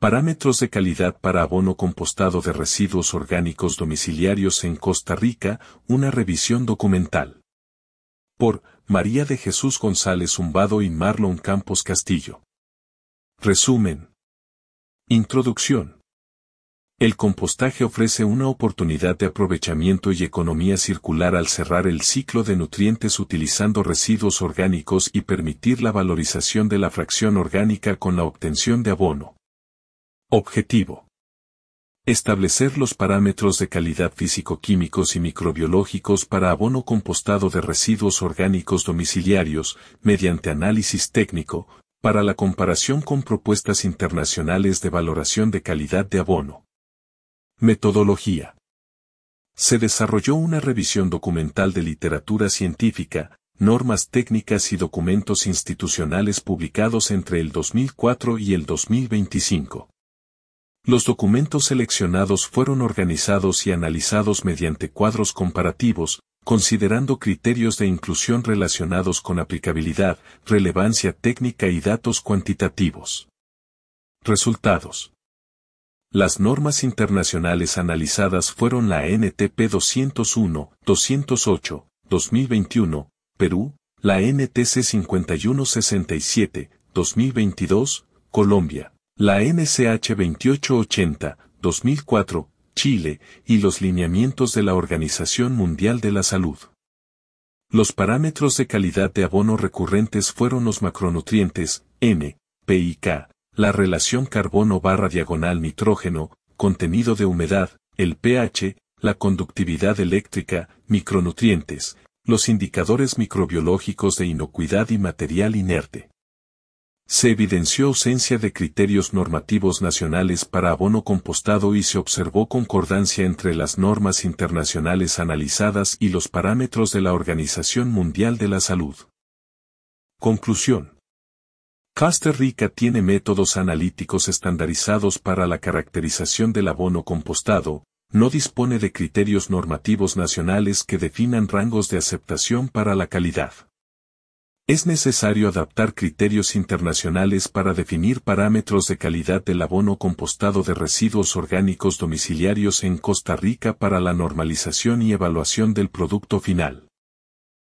Parámetros de calidad para abono compostado de residuos orgánicos domiciliarios en Costa Rica, una revisión documental. Por María de Jesús González Zumbado y Marlon Campos Castillo. Resumen. Introducción. El compostaje ofrece una oportunidad de aprovechamiento y economía circular al cerrar el ciclo de nutrientes utilizando residuos orgánicos y permitir la valorización de la fracción orgánica con la obtención de abono. Objetivo. Establecer los parámetros de calidad físico-químicos y microbiológicos para abono compostado de residuos orgánicos domiciliarios, mediante análisis técnico, para la comparación con propuestas internacionales de valoración de calidad de abono. Metodología. Se desarrolló una revisión documental de literatura científica, normas técnicas y documentos institucionales publicados entre el 2004 y el 2025. Los documentos seleccionados fueron organizados y analizados mediante cuadros comparativos, considerando criterios de inclusión relacionados con aplicabilidad, relevancia técnica y datos cuantitativos. Resultados. Las normas internacionales analizadas fueron la NTP 201-208, 2021, Perú, la NTC 5167, 2022, Colombia, la NCH 2880, 2004, Chile, y los lineamientos de la Organización Mundial de la Salud. Los parámetros de calidad de abono recurrentes fueron los macronutrientes, N, P y K, la relación carbono/nitrógeno, contenido de humedad, el pH, la conductividad eléctrica, micronutrientes, los indicadores microbiológicos de inocuidad y material inerte. Se evidenció ausencia de criterios normativos nacionales para abono compostado y se observó concordancia entre las normas internacionales analizadas y los parámetros de la Organización Mundial de la Salud. Conclusión. Costa Rica tiene métodos analíticos estandarizados para la caracterización del abono compostado, no dispone de criterios normativos nacionales que definan rangos de aceptación para la calidad. Es necesario adaptar criterios internacionales para definir parámetros de calidad del abono compostado de residuos orgánicos domiciliarios en Costa Rica para la normalización y evaluación del producto final.